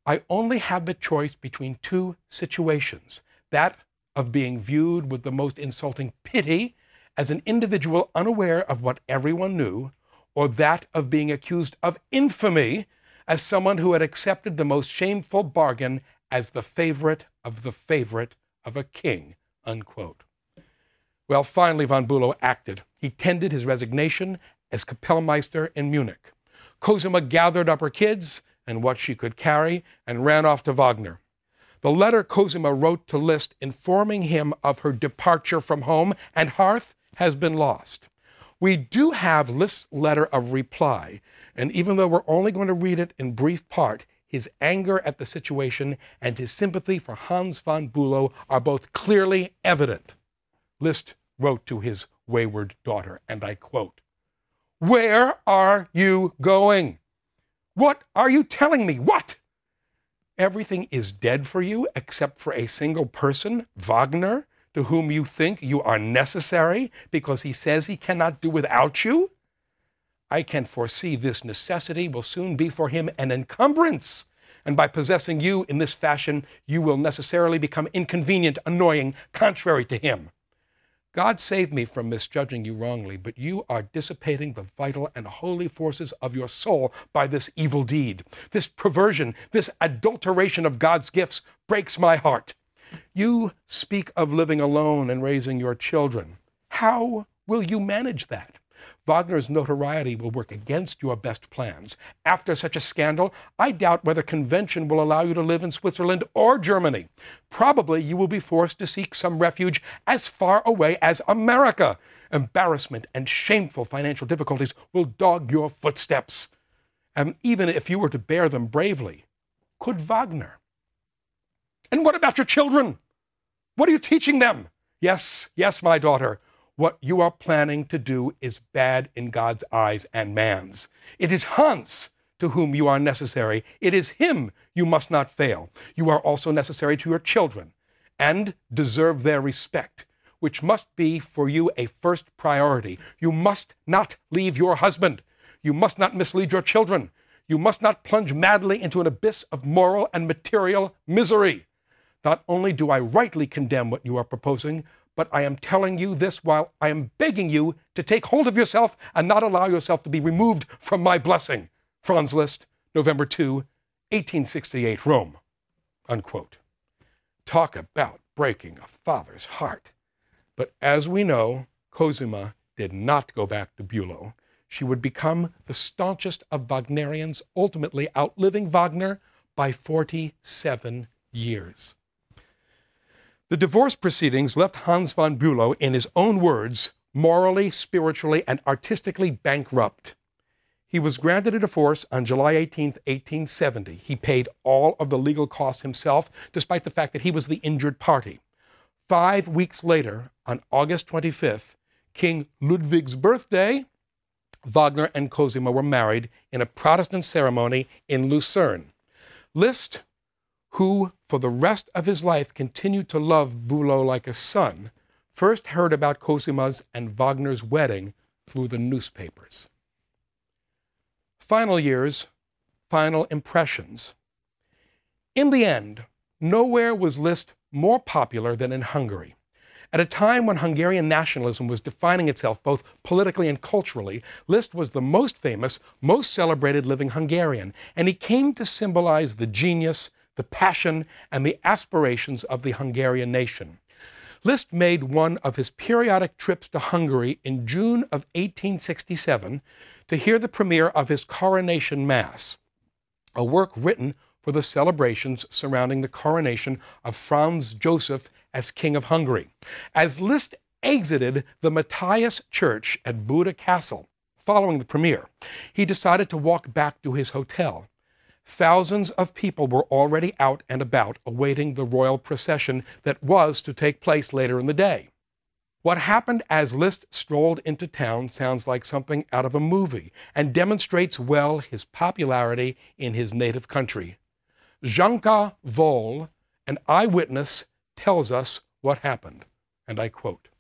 I only have the choice between two situations, that of being viewed with the most insulting pity as an individual unaware of what everyone knew, or that of being accused of infamy as someone who had accepted the most shameful bargain as the favorite of a king," unquote. Well, finally, von Bülow acted. He tendered his resignation as Kapellmeister in Munich. Cosima gathered up her kids and what she could carry and ran off to Wagner. The letter Cosima wrote to Liszt informing him of her departure from home and hearth has been lost. We do have Liszt's letter of reply, and even though we're only going to read it in brief part, his anger at the situation and his sympathy for Hans von Bülow are both clearly evident. Liszt wrote to his wayward daughter, and I quote, "Where are you going? What are you telling me? What? Everything is dead for you except for a single person, Wagner, to whom you think you are necessary because he says he cannot do without you? I can foresee this necessity will soon be for him an encumbrance, and by possessing you in this fashion, you will necessarily become inconvenient, annoying, contrary to him. God save me from misjudging you wrongly, but you are dissipating the vital and holy forces of your soul by this evil deed. This perversion, this adulteration of God's gifts breaks my heart. You speak of living alone and raising your children. How will you manage that? Wagner's notoriety will work against your best plans. After such a scandal, I doubt whether convention will allow you to live in Switzerland or Germany. Probably you will be forced to seek some refuge as far away as America. Embarrassment and shameful financial difficulties will dog your footsteps. And even if you were to bear them bravely, could Wagner? And what about your children? What are you teaching them? Yes, my daughter. What you are planning to do is bad in God's eyes and man's. It is Hans to whom you are necessary. It is him you must not fail. You are also necessary to your children and deserve their respect, which must be for you a first priority. You must not leave your husband. You must not mislead your children. You must not plunge madly into an abyss of moral and material misery. Not only do I rightly condemn what you are proposing, but I am telling you this while I am begging you to take hold of yourself and not allow yourself to be removed from my blessing. Franz Liszt, November 2, 1868, Rome," unquote. Talk about breaking a father's heart. But as we know, Cosima did not go back to Bülow. She would become the staunchest of Wagnerians, ultimately outliving Wagner by 47 years. The divorce proceedings left Hans von Bülow, in his own words, morally, spiritually, and artistically bankrupt. He was granted a divorce on July 18, 1870. He paid all of the legal costs himself, despite the fact that he was the injured party. 5 weeks later, on August 25th, King Ludwig's birthday, Wagner and Cosima were married in a Protestant ceremony in Lucerne. Liszt, who for the rest of his life continued to love Bülow like a son, first heard about Cosima's and Wagner's wedding through the newspapers. Final years, final impressions. In the end, nowhere was Liszt more popular than in Hungary. At a time when Hungarian nationalism was defining itself both politically and culturally, Liszt was the most famous, most celebrated living Hungarian, and he came to symbolize the genius, the passion, and the aspirations of the Hungarian nation. Liszt made one of his periodic trips to Hungary in June of 1867 to hear the premiere of his Coronation Mass, a work written for the celebrations surrounding the coronation of Franz Joseph as King of Hungary. As Liszt exited the Matthias Church at Buda Castle following the premiere, he decided to walk back to his hotel. Thousands of people were already out and about awaiting the royal procession that was to take place later in the day. What happened as Liszt strolled into town sounds like something out of a movie and demonstrates well his popularity in his native country. Janka Voll, an eyewitness, tells us what happened, and I quote,